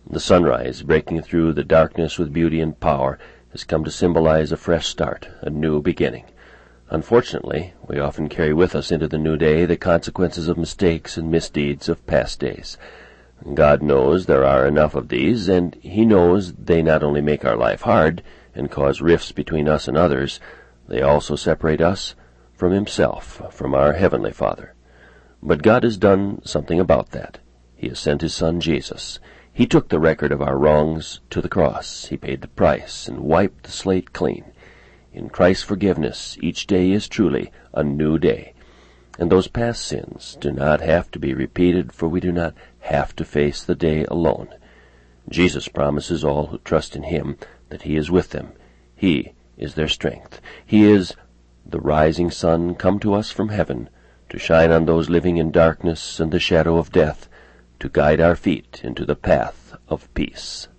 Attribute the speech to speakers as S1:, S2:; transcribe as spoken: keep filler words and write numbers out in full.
S1: The sunrise, breaking through the darkness with beauty and power, has come to symbolize a fresh start, a new beginning. Unfortunately, we often carry with us into the new day the consequences of mistakes and misdeeds of past days. God knows there are enough of these, and He knows they not only make our life hard and cause rifts between us and others, they also separate us from Himself, from our Heavenly Father. But God has done something about that. He has sent His Son Jesus. He took the record of our wrongs to the cross. He paid the price and wiped the slate clean. In Christ's forgiveness, each day is truly a new day. And those past sins do not have to be repeated, for we do not have to face the day alone. Jesus promises all who trust in Him that He is with them. He is their strength. He is the rising sun come to us from heaven, to shine on those living in darkness and the shadow of death, to guide our feet into the path of peace.